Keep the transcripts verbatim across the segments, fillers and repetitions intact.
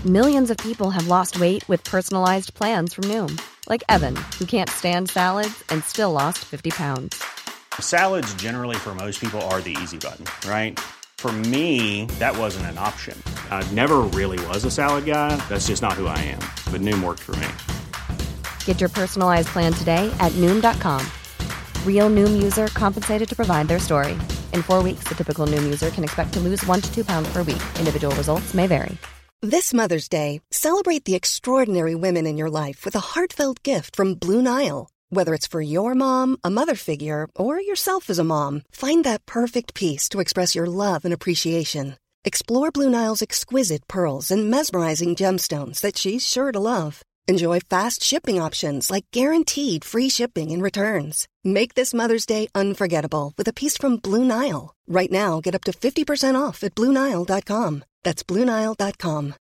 Millions of people have lost weight with personalized plans from Noom. Like Evan, who can't stand salads and still lost fifty pounds. Salads generally for most people are the easy button, right? For me, that wasn't an option. I never really was a salad guy. That's just not who I am. But Noom worked for me. Get your personalized plan today at Noom dot com. Real Noom user compensated to provide their story. In four weeks, the typical Noom user can expect to lose one to two pounds per week. Individual results may vary. This Mother's Day, celebrate the extraordinary women in your life with a heartfelt gift from Blue Nile. Whether it's for your mom, a mother figure, or yourself as a mom, find that perfect piece to express your love and appreciation. Explore Blue Nile's exquisite pearls and mesmerizing gemstones that she's sure to love. Enjoy fast shipping options like guaranteed free shipping and returns. Make this Mother's Day unforgettable with a piece from Blue Nile. Right now, get up to fifty percent off at Blue Nile dot com. That's Blue Nile dot com.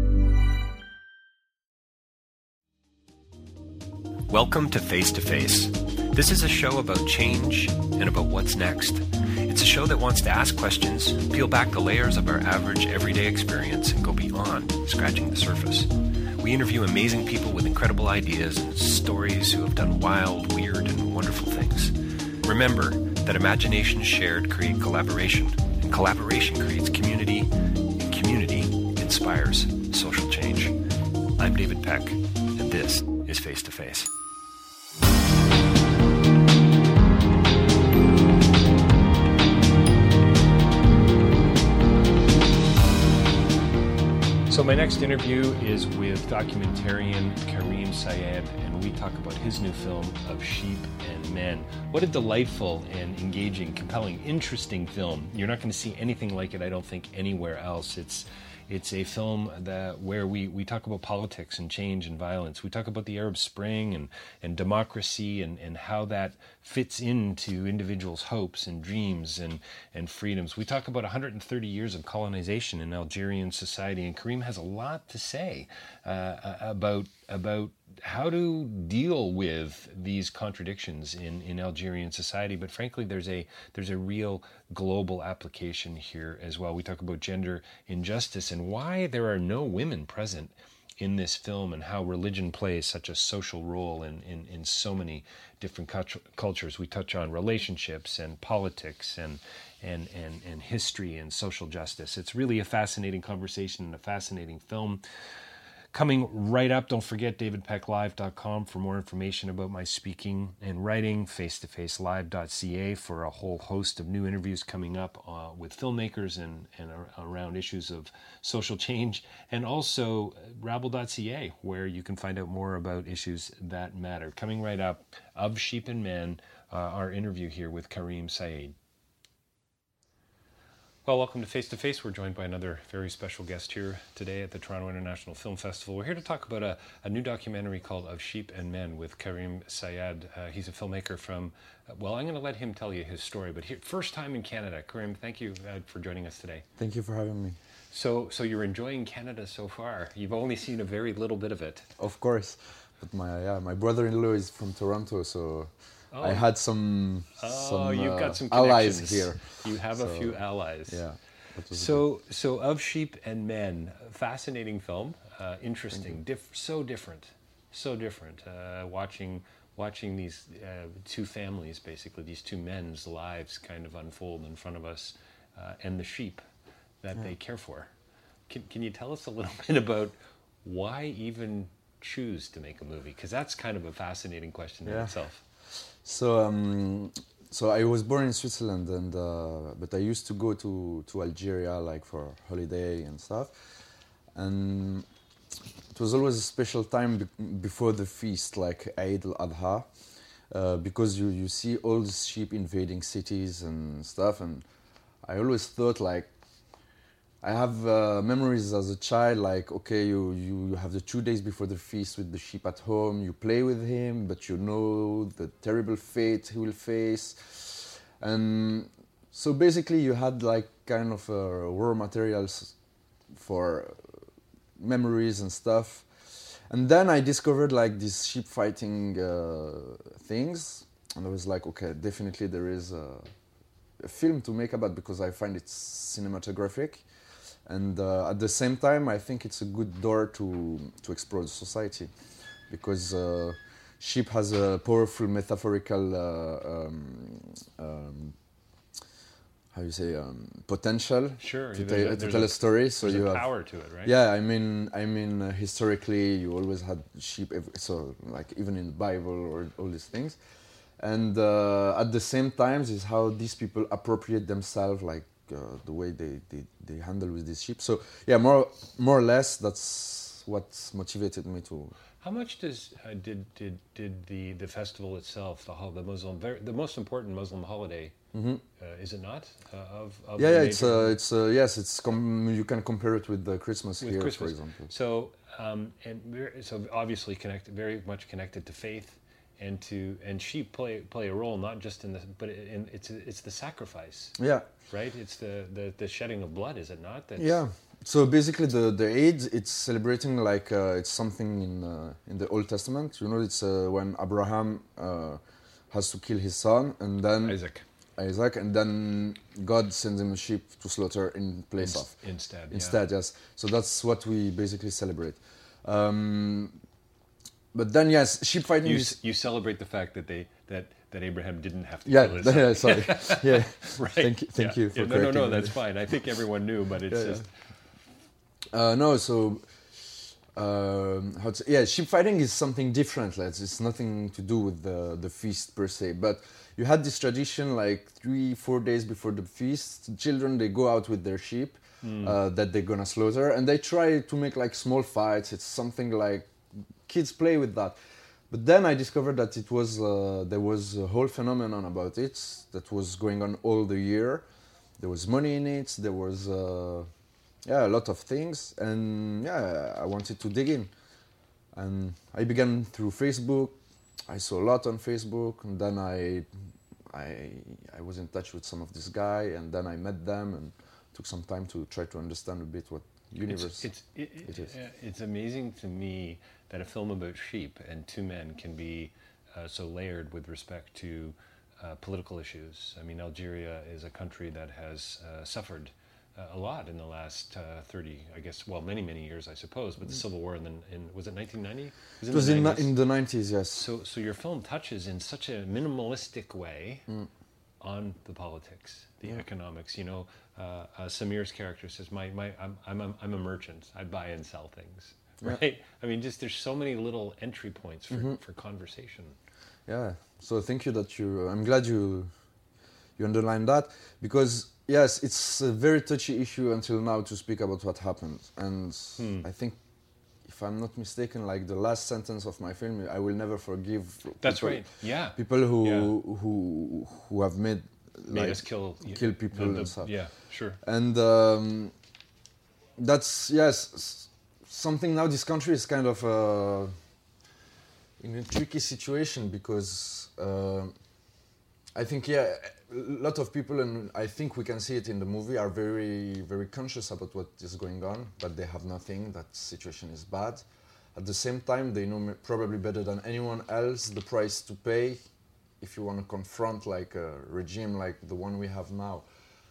Welcome to Face to Face. This is a show about change and about what's next. It's a show that wants to ask questions, peel back the layers of our average everyday experience, and go beyond scratching the surface. We interview amazing people with incredible ideas and stories who have done wild, weird, and wonderful things. Remember that imagination shared creates collaboration, and collaboration creates community, and community inspires social change. I'm David Peck, and this is Face to Face. So my next interview is with documentarian Kareem Syed, and we talk about his new film Of Sheep and Men. What a delightful and engaging, compelling, interesting film. You're not going to see anything like it, I don't think, anywhere else. It's It's a film that where we, we talk about politics and change and violence. We talk about the Arab Spring and, and democracy and, and how that fits into individuals' hopes and dreams and, and freedoms. We talk about one hundred thirty years of colonization in Algerian society, and Kareem has a lot to say uh, about about how to deal with these contradictions in, in Algerian society. But frankly, there's a there's a real global application here as well. We talk about gender injustice and why there are no women present in this film, and how religion plays such a social role in, in, in so many different cultures. We touch on relationships and politics and, and, and, and history and social justice. It's really a fascinating conversation and a fascinating film. Coming right up, don't forget david peck live dot com for more information about my speaking and writing, face to face live dot c a for a whole host of new interviews coming up uh, with filmmakers and, and around issues of social change, and also rabble dot c a, where you can find out more about issues that matter. Coming right up, Of Sheep and Men, uh, our interview here with Kareem Syed. Well, welcome to Face to Face. We're joined by another very special guest here today at the Toronto International Film Festival. We're here to talk about a, a new documentary called Of Sheep and Men with Kareem Syed. Uh, he's a filmmaker from, uh, well, I'm going to let him tell you his story, but here, first time in Canada. Kareem, thank you uh, for joining us today. Thank you for having me. So, so you're enjoying Canada so far. You've only seen a very little bit of it. Of course, but my yeah, my brother-in-law is from Toronto, so Oh. I had some, oh, some you've uh, got some allies connections here. You have so, a few allies. Yeah. So, so Of Sheep and Men, fascinating film, uh, interesting, diff- so different, so different. Uh, watching, watching these uh, two families, basically these two men's lives, kind of unfold in front of us, uh, and the sheep that yeah. they care for. Can, can you tell us a little bit about why even choose to make a movie? Because that's kind of a fascinating question in yeah. itself. So, um, so I was born in Switzerland, and uh, but I used to go to, to Algeria like for holiday and stuff, and it was always a special time be- before the feast, like Eid al-Adha, uh, because you, you see all the sheep invading cities and stuff, and I always thought like, I have uh, memories as a child, like, okay, you, you have the two days before the feast with the sheep at home, you play with him, but you know the terrible fate he will face. And so basically you had like kind of uh, raw materials for memories and stuff. And then I discovered like these sheep fighting uh, things, and I was like, okay, definitely there is a, a film to make about, because I find it cinematographic. And uh, at the same time, I think it's a good door to to explore the society, because uh, sheep has a powerful metaphorical uh, um, um, how you say um, potential Sure, to, there's ta- a- to there's tell a- a story. So There's you a have power to it, right? yeah. I mean, I mean uh, historically, you always had sheep. Ev- so like even in the Bible or all these things, and uh, at the same time, is how these people appropriate themselves, like uh, the way they, they they handle with these sheep. So yeah, more more or less, that's what motivated me to. How much does uh, did did did the, the festival itself, the hol- the Muslim, very, the most important Muslim holiday, Mm-hmm. uh, is it not? Uh, of, of Yeah, the yeah, it's major- uh, it's uh, yes, it's com- you can compare it with the Christmas with here, Christmas. for example. So um, and very, so obviously connected, very much connected to faith, and to and sheep play play a role not just in the but in it's it's the sacrifice, Yeah, right? It's the, the, the shedding of blood, is it not? That's, yeah. So basically, the the Eid, it's celebrating like uh, it's something in uh, in the Old Testament. You know, it's uh, when Abraham uh, has to kill his son, and then Isaac Isaac, and then God sends him a sheep to slaughter in place Inst- of. instead. yeah. Instead, yes. So that's what we basically celebrate. Um, but then, yes, sheep fighting You, is. s- you celebrate the fact that they that, that Abraham didn't have to Yeah, kill his son. yeah, sorry. Yeah, Right. thank you, thank Yeah. you for Yeah, no, no, correcting no, me. that's fine. I think everyone knew, but it's Yeah, yeah. just Uh, no, so um, how to, yeah, sheep fighting is something different. Like, it's nothing to do with the the feast per se. But you had this tradition like three, four days before the feast. Children they go out with their sheep uh, that they're gonna slaughter, and they try to make like small fights. It's something like kids play with that. But then I discovered that it was uh, there was a whole phenomenon about it that was going on all the year. There was money in it. There was uh, yeah a lot of things, and yeah I wanted to dig in. And I began through Facebook. I saw a lot on Facebook, and then I I I was in touch with some of this guy, and then I met them and took some time to try to understand a bit what universe it's it's, it, it is. uh, it's amazing to me that a film about sheep and two men can be uh, so layered with respect to uh, political issues. I mean, Algeria is a country that has uh, suffered uh, a lot in the last uh, thirty, I guess, well, many, many years, I suppose, but the Civil War in, the, in was it nineteen ninety? It was in, the in the nineties, yes. So, so your film touches in such a minimalistic way on the politics, the economics. You know, uh, uh, Samir's character says, "My, my, I'm, I'm, a, I'm a merchant. I buy and sell things." Right? I mean, just there's so many little entry points for, for conversation. Yeah. So thank you that you. I'm glad you you underlined that, because yes, it's a very touchy issue until now to speak about what happened, and I think, if I'm not mistaken, like the last sentence of my film, I will never forgive. That's people, right. Yeah. People who Yeah. who who have made Made like, us kill kill people the- the- and stuff. Yeah, sure. And um, that's yes s- something. Now this country is kind of uh, in a tricky situation, because uh, I think yeah a lot of people, and I think we can see it in the movie, are very very conscious about what is going on, but they have nothing. That situation is bad. At the same time, they know m- probably better than anyone else the price to pay if you want to confront like a regime like the one we have now.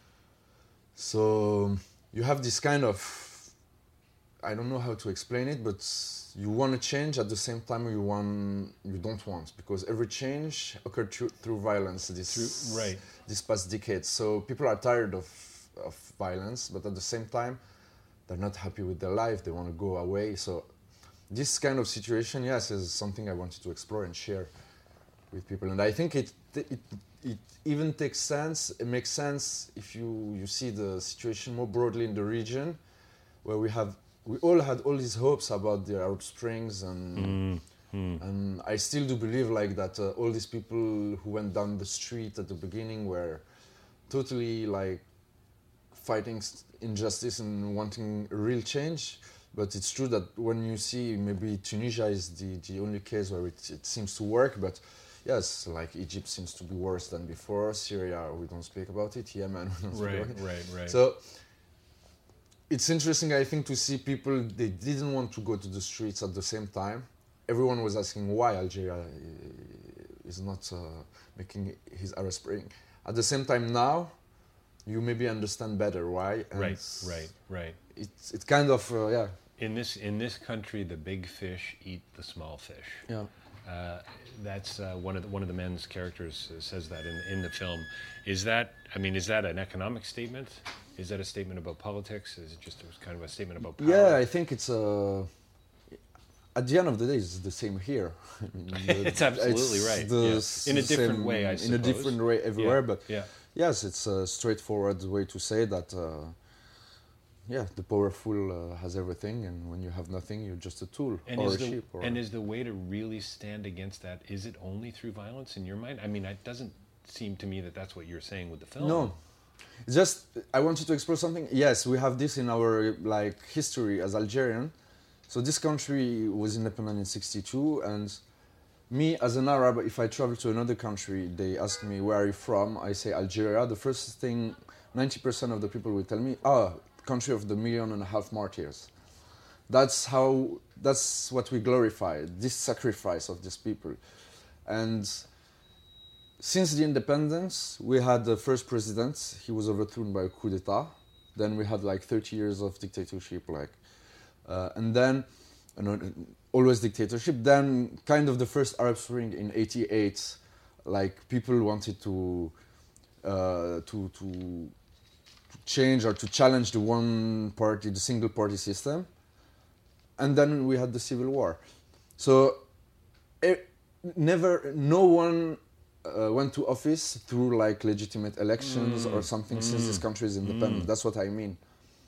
So you have this kind of, I don't know how to explain it, but you want to change at the same time you want you don't want, because every change occurred through, through violence this Through- right. this past decade. So people are tired of of violence, but at the same time they're not happy with their life. They want to go away. So this kind of situation, yes, is something I wanted to explore and share with people. And I think it it it even takes sense. It makes sense if you you see the situation more broadly in the region, where we have we all had all these hopes about the Arab Springs, and and I still do believe like that. Uh, all these people who went down the street at the beginning were totally like fighting st- injustice and wanting a real change. But it's true that when you see, maybe Tunisia is the, the only case where it, it seems to work, but yes, like Egypt seems to be worse than before. Syria, we don't speak about it. Yemen, we don't speak Right, about it. right, right. So it's interesting, I think, to see people, they didn't want to go to the streets at the same time. Everyone was asking why Algeria uh, is not uh, making his Arab Spring. At the same time now, you maybe understand better why. And Right, right, right. It's it kind of uh, yeah. In this in this country, the big fish eat the small fish. Yeah. Uh, that's uh, one of the, one of the men's characters uh, says that in in the film. Is that I mean, is that an economic statement? Is that a statement about politics? Is it just a, kind of a statement about power? Yeah, I think it's a. At the end of the day, it's the same here. I mean, the, It's absolutely it's right. the Yeah. s- In a the different same- way, I In a suppose. different way everywhere, Yeah, but yeah. yes, it's a straightforward way to say that. Uh, yeah, the powerful uh, has everything, and when you have nothing, you're just a tool And or is a the sheep. Or and is the way to really stand against that? Is it only through violence in your mind? I mean, it doesn't seem to me that that's what you're saying with the film. No, it's just I wanted to explore something. Yes, we have this in our like history as Algerian. So this country was independent in sixty-two, and me as an Arab, if I travel to another country, they ask me where are you from. I say Algeria. The first thing, ninety percent of the people will tell me, ah, country of the million and a half martyrs. That's how. That's what we glorify. This sacrifice of these people, and. Since the independence, we had the first president. He was overthrown by a coup d'état. Then we had like thirty years of dictatorship, like, uh, and then you know, always dictatorship. Then kind of the first Arab Spring in eighty-eight, like people wanted to uh, to to change or to challenge the one party, the single party system. And then we had the civil war. So it, never, no one. Uh, went to office through like legitimate elections mm. or something mm. since this country is independent. Mm. That's what I mean.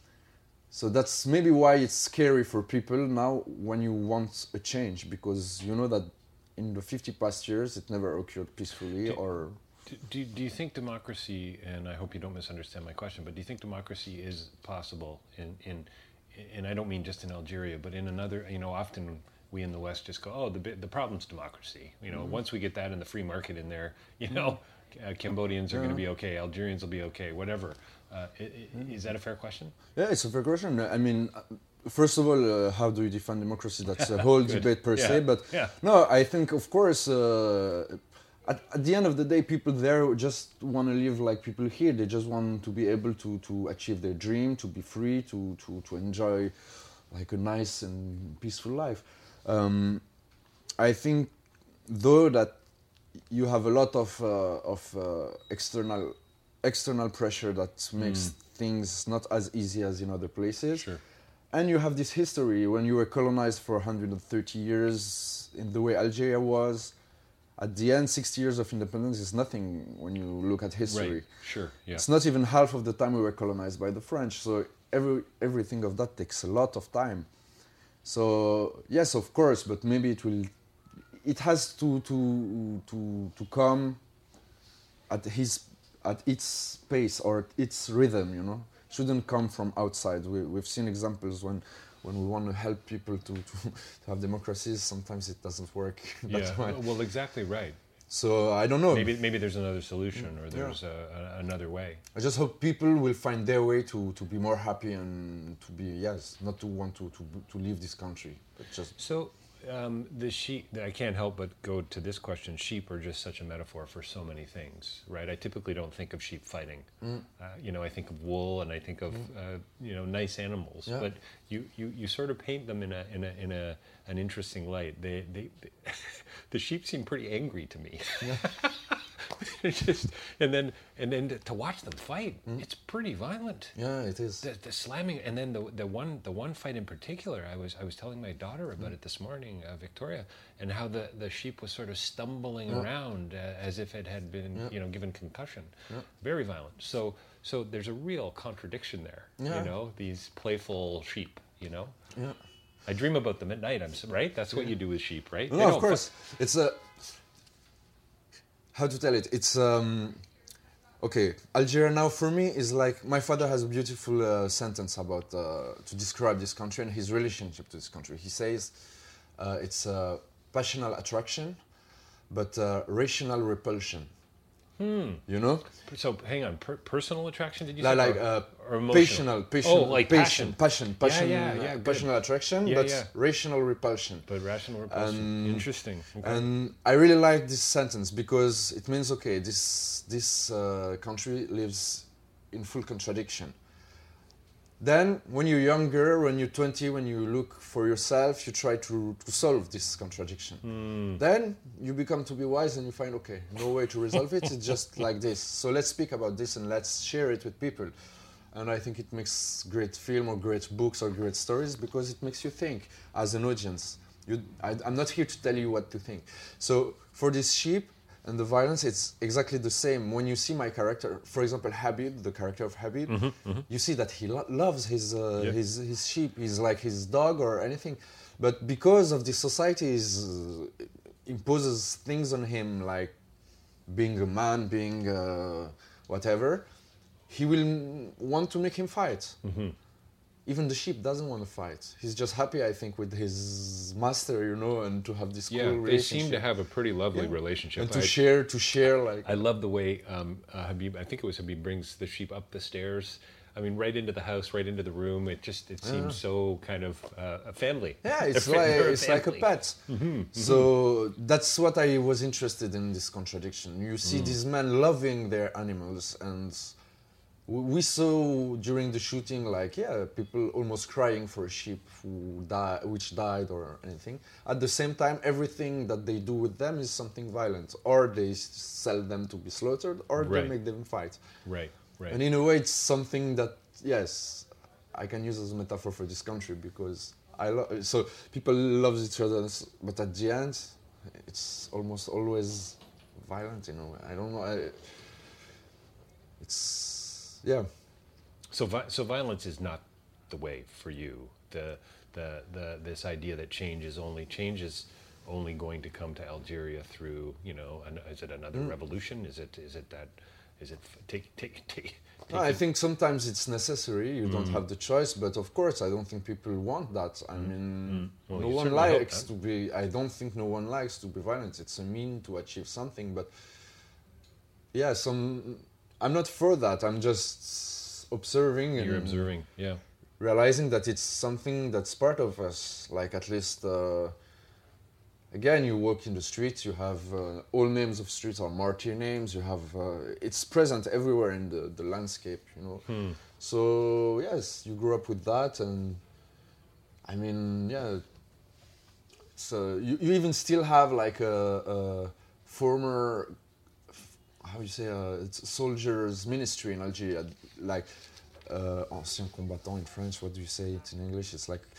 So that's maybe why it's scary for people now when you want a change, because you know that in the fifty past years it never occurred peacefully. Do, or do, do you think democracy, and I hope you don't misunderstand my question, but do you think democracy is possible in, in and I don't mean just in Algeria, but in another, you know, often we in the West just go, oh, the the problem's democracy. You know, mm-hmm. once we get that in the free market in there, you know, uh, Cambodians are yeah. going to be okay, Algerians will be okay, whatever. Uh, it, it, is that a fair question? Yeah, it's a fair question. I mean, first of all, uh, how do you define democracy? That's a whole debate per yeah. se. But yeah. no, I think, of course, uh, at, at the end of the day, people there just want to live like people here. They just want to be able to, to achieve their dream, to be free, to, to, to enjoy like a nice and peaceful life. Um, I think, though, that you have a lot of uh, of uh, external external pressure that makes mm. things not as easy as in other places. Sure. And you have this history when you were colonized for one hundred thirty years in the way Algeria was. At the end, sixty years of independence is nothing when you look at history. Right. Sure. Yeah. It's not even half of the time we were colonized by the French. So every everything of that takes a lot of time. So yes, of course, but maybe it will. It has to to to to come at his at its pace or its rhythm. You know, it shouldn't come from outside. We we've seen examples when when we want to help people to to, to have democracies. Sometimes it doesn't work. That's yeah. why. Well, exactly right. So I don't know. Maybe maybe there's another solution or there's yeah. a, a, another way. I just hope people will find their way to, to be more happy and to be yes, not to want to to, to leave this country. But just so um, the sheep. I can't help but go to this question. Sheep are just such a metaphor for so many things, right? I typically don't think of sheep fighting. Mm. Uh, you know, I think of wool and I think of mm. uh, you know nice animals. Yeah. But you, you, you sort of paint them in a in a in a an interesting light. They they. they the sheep seem pretty angry to me. Yeah. It's just, and then and then to watch them fight, mm. it's pretty violent. Yeah, it is. The, the slamming, and then the the one the one fight in particular, I was I was telling my daughter about mm. it this morning, uh, Victoria, and how the, the sheep was sort of stumbling yeah. around uh, as if it had been yeah. you know given concussion. Yeah. Very violent. So so there's a real contradiction there. Yeah. You know, these playful sheep. You know. Yeah. I dream about them at night. I'm right. That's what you do with sheep, right? No, of course. F- it's a how to tell it. It's um, okay. Algeria now for me is like my father has a beautiful uh, sentence about uh, to describe this country and his relationship to this country. He says uh, it's a passional attraction, but uh, rational repulsion. Hmm. You know. So hang on. Per- personal attraction? Did you like, say? Like uh, or emotional, passional, oh, like passion, passion, passion, passion, yeah, yeah, yeah, passional attraction, yeah, but yeah. rational repulsion. But rational repulsion. Um, Interesting. Okay. And I really like this sentence because it means okay, this this uh, country lives in full contradiction. Then, when you're younger, when you're twenty, when you look for yourself, you try to, to solve this contradiction. Mm. Then, you become to be wise and you find, okay, no way to resolve it, it's just like this. So let's speak about this and let's share it with people. And I think it makes great film or great books or great stories because it makes you think as an audience. You, I, I'm not here to tell you what to think. So, for this sheep, and the violence, it's exactly the same. When you see my character, for example, Habib, the character of Habib, mm-hmm, mm-hmm. you see that he lo- loves his, uh, yeah. his his sheep. He's like his dog or anything. But because of this society, uh, imposes things on him, like being a man, being uh, whatever, he will want to make him fight. Mm-hmm. Even the sheep doesn't want to fight. He's just happy, I think, with his master, you know, and to have this yeah, cool relationship. Yeah, they seem to have a pretty lovely yeah. relationship. And to I, share, to share, like... I love the way um, uh, Habib, I think it was Habib, brings the sheep up the stairs. I mean, right into the house, right into the room. It just, it seems yeah. so kind of uh, a family. Yeah, it's, like, it's like a pet. Mm-hmm, mm-hmm. So that's what I was interested in, this contradiction. You see mm. these men loving their animals, and... we saw during the shooting, like, yeah, people almost crying for a sheep who die, which died or anything. At the same time, everything that they do with them is something violent. Or they sell them to be slaughtered, or right. they make them fight. Right, right. And in a way, it's something that, yes, I can use as a metaphor for this country, because I lo- so people love each other, but at the end, it's almost always violent in a way. I don't know. I, it's... Yeah. So, vi- so violence is not the way for you. The, the, the, this idea that change is only change is only going to come to Algeria through, you know, an, is it another mm. revolution? Is it, is it that, is it take, take, take? take no, I think sometimes it's necessary. You mm. don't have the choice, but of course, I don't think people want that. I mean, mm. well, no one likes to be. I don't think no one likes to be violent. It's a mean to achieve something, but yeah, some. I'm not for that. I'm just observing. You're and observing, yeah. Realizing that it's something that's part of us. Like at least, uh, again, you walk in the streets. You have uh, all names of streets are martyr names. You have uh, it's present everywhere in the, the landscape. You know. Hmm. So yes, you grew up with that, and I mean, yeah. So you, you even still have like a, a former. How you say, uh, it's soldiers' ministry in Algeria, like uh, ancien combattant in French. What do you say it in English? It's like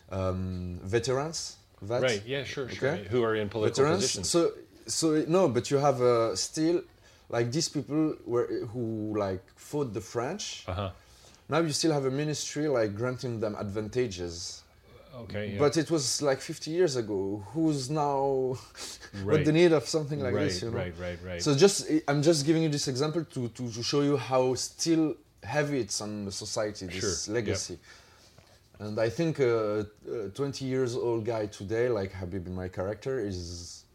um, veterans. Vets? Right. Yeah. Sure. Sure. Okay. Who are in political veterans. positions. So, so no, but you have uh, still like these people were who like fought the French. Uh-huh. Now you still have a ministry like granting them advantages. Okay, yeah. But it was like fifty years ago. Who's now right. with the need of something like right, this? You know? Right, right, right. So just I'm just giving you this example to, to, to show you how still heavy it's on the society, this sure. legacy. Yep. And I think a, a twenty years old guy today, like Habib in my character, is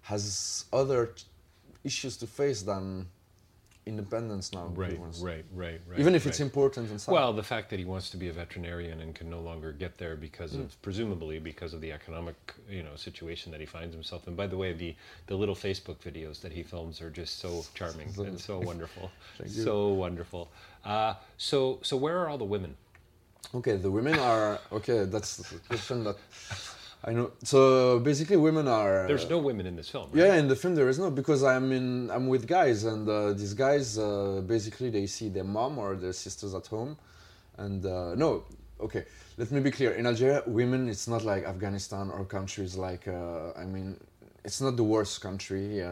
has other t- issues to face than independence now. Right, right, right, right. Even if right. it's important and stuff. Well, the fact that he wants to be a veterinarian and can no longer get there because mm. of, presumably because of the economic, you know, situation that he finds himself in. By the way, the, the little Facebook videos that he films are just so charming and so wonderful. So wonderful. Uh, so, so where are all the women? Okay, the women are, okay, that's the question that... I know. So basically, women are. There's no women in this film. Right? Yeah, in the film there is no, because I'm in. I'm with guys, and uh, these guys uh, basically they see their mom or their sisters at home, and uh, no. Okay, let me be clear. In Algeria, women, it's not like Afghanistan or countries like. Uh, I mean, it's not the worst country uh,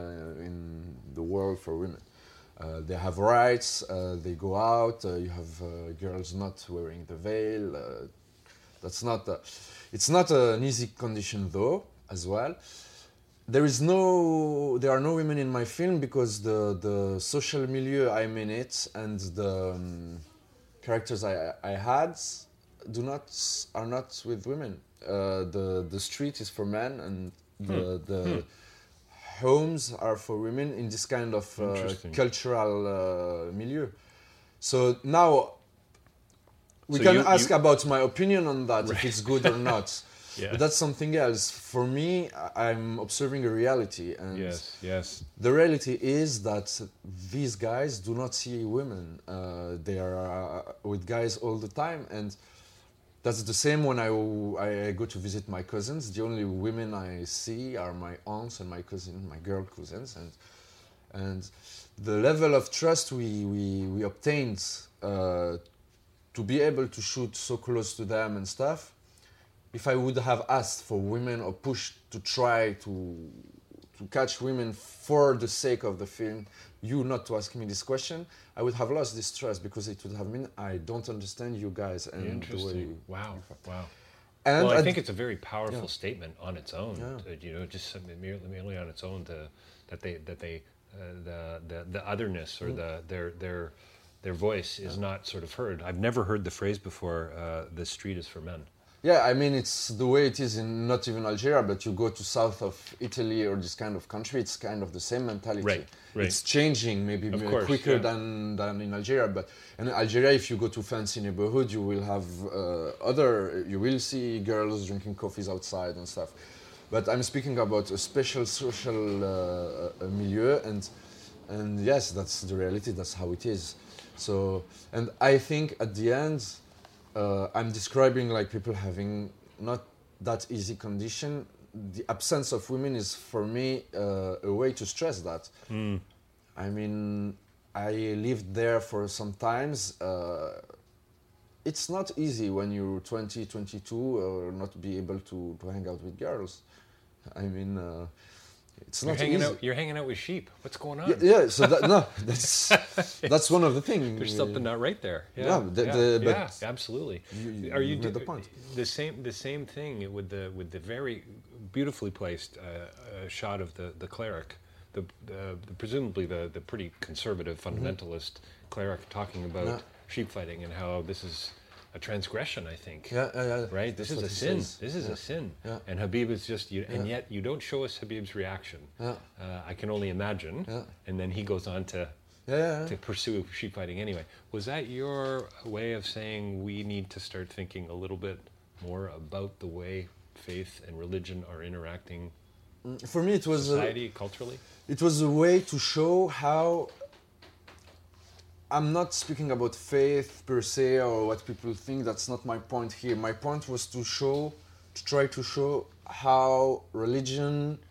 in the world for women. Uh, they have rights. Uh, they go out. Uh, you have uh, girls not wearing the veil. Uh, that's not. Uh, It's not an easy condition though, as well. There is no, there are no women in my film because the, the social milieu I'm in it and the um, characters I I had do not are not with women. Uh, the the street is for men and the hmm. the hmm. homes are for women in this kind of uh, cultural uh, milieu. So now. We so can you, ask you, about my opinion on that, right. if it's good or not. Yes. But that's something else. For me, I- I'm observing a reality, and Yes, yes. the reality is that these guys do not see women. Uh, they are uh, with guys all the time, and that's the same when I, I go to visit my cousins. The only women I see are my aunts and my cousin, my girl cousins, and and the level of trust we we, we obtained uh, to be able to shoot so close to them and stuff. If I would have asked for women or pushed to try to to catch women for the sake of the film, you not to ask me this question, I would have lost this trust, because it would have meant I don't understand you guys and the way Interesting. you, Wow, wow. And Well, I at- think it's a very powerful yeah. statement on its own. Yeah. To, you know, just something merely, merely on its own, to that they that they uh, the, the the otherness or Mm. the their their their voice is not sort of heard. I've never heard the phrase before. Uh, the street is for men. Yeah, I mean, it's the way it is in not even Algeria, but you go to south of Italy or this kind of country, it's kind of the same mentality. Right, right. It's changing maybe Of m- course, quicker yeah. than, than in Algeria, but in Algeria, if you go to fancy neighborhood, you will have uh, other, you will see girls drinking coffees outside and stuff. But I'm speaking about a special social uh, uh, milieu, and and yes, that's the reality, that's how it is. So, and I think at the end, uh, I'm describing like people having not that easy condition. The absence of women is for me uh, a way to stress that. Mm. I mean, I lived there for some times. Uh, it's not easy when you're twenty, twenty-two, or not be able to, to hang out with girls. I mean, uh, it's You're not hanging easy. out. You're hanging out with sheep. What's going on? Yeah, yeah, so that, no, that's that's one of the things. There's something not right there. Yeah, Yeah, the- yeah, the- but yeah, absolutely. you- you Are you made do- the point. the same? The same thing with the with the very beautifully placed uh, uh, shot of the the cleric, the, the, the presumably the the pretty conservative fundamentalist cleric talking about Yeah. sheep fighting and how this is a transgression. I think. Yeah, yeah, yeah. Right. This That's is a what he sin. says. This is Yeah. a sin. Yeah. And Habib is just you, and Yeah. yet you don't show us Habib's reaction. Yeah. Uh, I can only imagine. Yeah. And then he goes on to Yeah, yeah, to yeah. pursue sheep fighting anyway. Was that your way of saying we need to start thinking a little bit more about the way faith and religion are interacting For me, it was a, society, culturally? it was a way to show how. I'm not speaking about faith per se or what people think. That's not my point here. My point was to show, to try to show how religion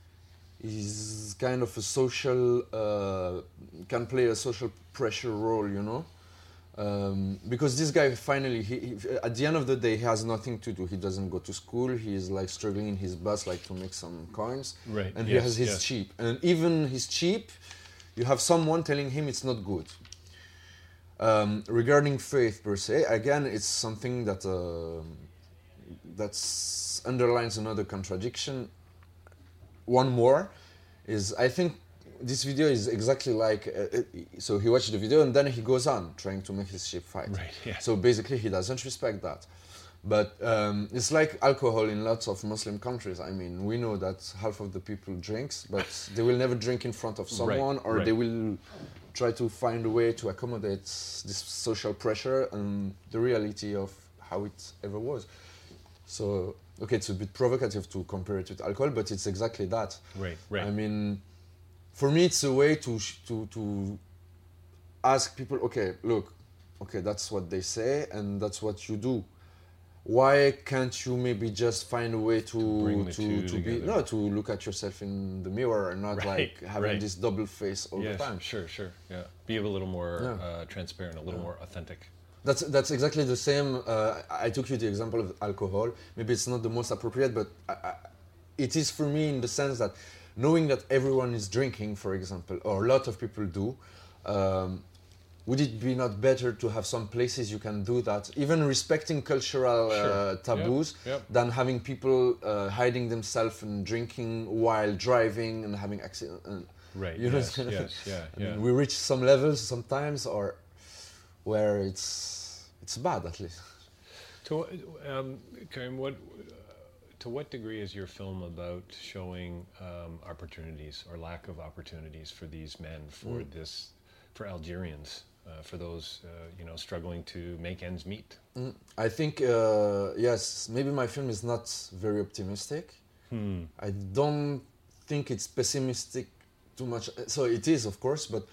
is kind of a social, uh, can play a social pressure role, you know? Um, because this guy finally, he, he, at the end of the day, he has nothing to do. He doesn't go to school. He is like struggling in his bus, like to make some coins. Right, And yes, he has his yes. sheep. And even his sheep, you have someone telling him it's not good. Um, regarding faith per se, again, it's something that uh, that's underlines another contradiction. One more is, I think this video is exactly like, uh, it, so he watched the video and then he goes on trying to make his sheep fight. Right, yeah. So basically he doesn't respect that. But um, it's like alcohol in lots of Muslim countries. I mean, we know that half of the people drinks, but they will never drink in front of someone, or right. they will try to find a way to accommodate this social pressure and the reality of how it ever was. So, okay, it's a bit provocative to compare it with alcohol, but it's exactly that. Right, right. I mean, for me, it's a way to sh- to to ask people, okay, look, okay, that's what they say, and that's what you do. Why can't you maybe just find a way to bring the to, two to be together. no to look at yourself in the mirror and not Right, like having right. this double face all Yes, the time. sure, sure. Yeah. Be a little more Yeah. uh, transparent, a little more authentic. That's that's exactly the same. Uh, I took you the example of alcohol. Maybe it's not the most appropriate, but I, I, it is for me in the sense that knowing that everyone is drinking, for example, or a lot of people do. Um, would it be not better to have some places you can do that, even respecting cultural uh, Sure. taboos, Yep, yep. than having people uh, hiding themselves and drinking while driving and having accidents? Right, You know, yes, yes, yeah, I mean, yeah. we reach some levels sometimes, or where it's it's bad at least. To um, Karim, what to what degree is your film about showing um, opportunities or lack of opportunities for these men, for Mm. this, for Algerians, uh, for those uh, you know struggling to make ends meet? Mm, I think uh, yes, maybe my film is not very optimistic. Hmm. I don't think it's pessimistic too much. So it is, of course, but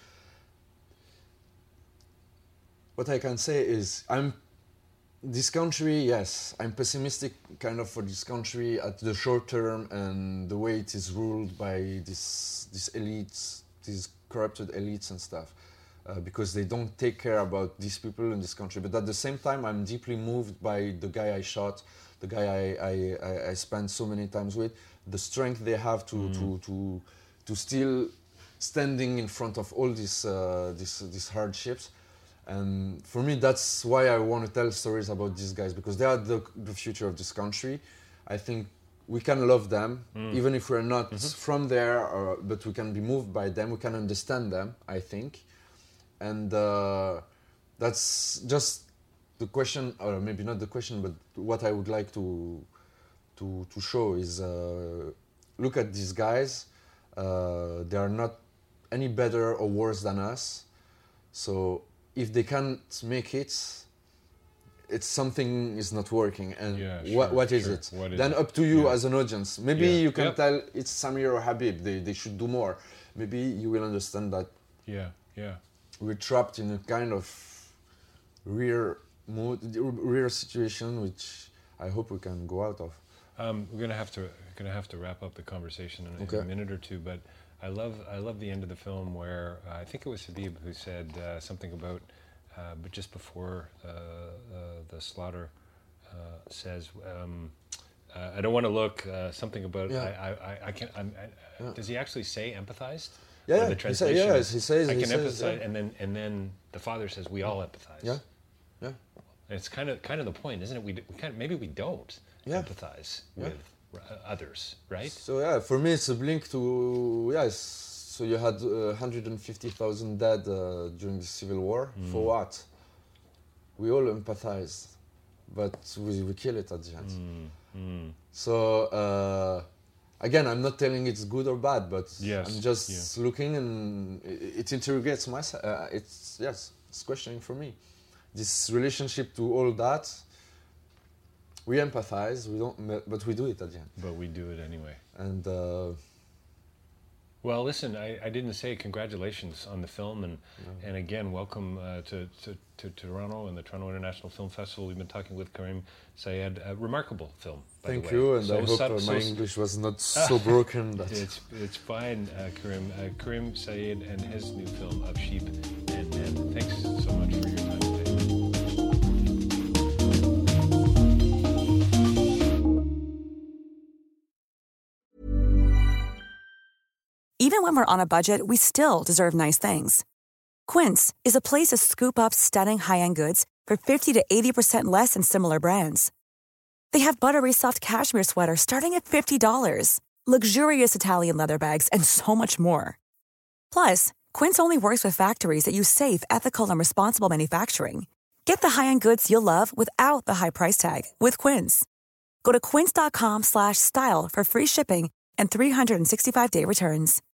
what I can say is I'm this country, yes, I'm pessimistic kind of for this country at the short term and the way it is ruled by this these elites, these corrupted elites and stuff, uh, because they don't take care about these people in this country. But at the same time, I'm deeply moved by the guy I shot, the guy I I, I, I spent so many times with, the strength they have to mm. to to to still standing in front of all these uh, these these hardships. And for me, that's why I want to tell stories about these guys, because they are the, the future of this country. I think we can love them, mm. even if we're not mm-hmm. from there, or, but we can be moved by them, we can understand them, I think. And uh, that's just the question, or maybe not the question, but what I would like to to, to show is, uh, look at these guys, uh, they are not any better or worse than us. So if they can't make it, it's something is not working. And yeah, sure, what, what is sure. it? What is then it? Up to you yeah. as an audience. Maybe yeah. you can yep. tell it's Samir or Habib, they, they should do more. Maybe you will understand that yeah, yeah. we're trapped in a kind of rare mood, rare situation, which I hope we can go out of. Um, we're gonna have to gonna have to wrap up the conversation in, okay. in a minute or two, but I love I love the end of the film where uh, I think it was Habib who said uh, something about, uh, but just before uh, uh, the slaughter uh, says, um, uh, I don't want to look uh, something about yeah. I, I I can I'm, I, yeah. Does he actually say empathized? Yeah, the he, say, yes, he says I he can says, empathize, yeah. and then and then the father says we all empathize. Yeah, yeah. And it's kind of kind of the point, isn't it? We, we kind of, maybe we don't yeah. empathize yeah. with others, right? So yeah, for me it's a link to yes. So you had uh, one hundred fifty thousand dead uh, during the Civil War. Mm. For what? We all empathize, but we, we kill it at the end. Mm. Mm. So uh, again, I'm not telling it's good or bad, but yes. I'm just yeah. looking and it, it interrogates myself. Uh, it's yes, it's questioning for me. This relationship to all that. We empathize, we don't, but we do it at the end. But we do it anyway. And uh, well, listen, I, I didn't say congratulations on the film, and no. and again, welcome uh, to, to, to Toronto and the Toronto International Film Festival. We've been talking with Karim Sayed. A remarkable film, by Thank the way. you, and so I hope sub, uh, so my English was not so broken. That it's it's fine, uh, Karim. Uh, Karim Sayed and his new film of Sheep and Men. Thanks so much for your time today. Even when we're on a budget, we still deserve nice things. Quince is a place to scoop up stunning high-end goods for fifty to eighty percent less than similar brands. They have buttery soft cashmere sweaters starting at fifty dollars, luxurious Italian leather bags, and so much more. Plus, Quince only works with factories that use safe, ethical, and responsible manufacturing. Get the high-end goods you'll love without the high price tag with Quince. Go to quince dot com slash style for free shipping and three hundred sixty-five day returns.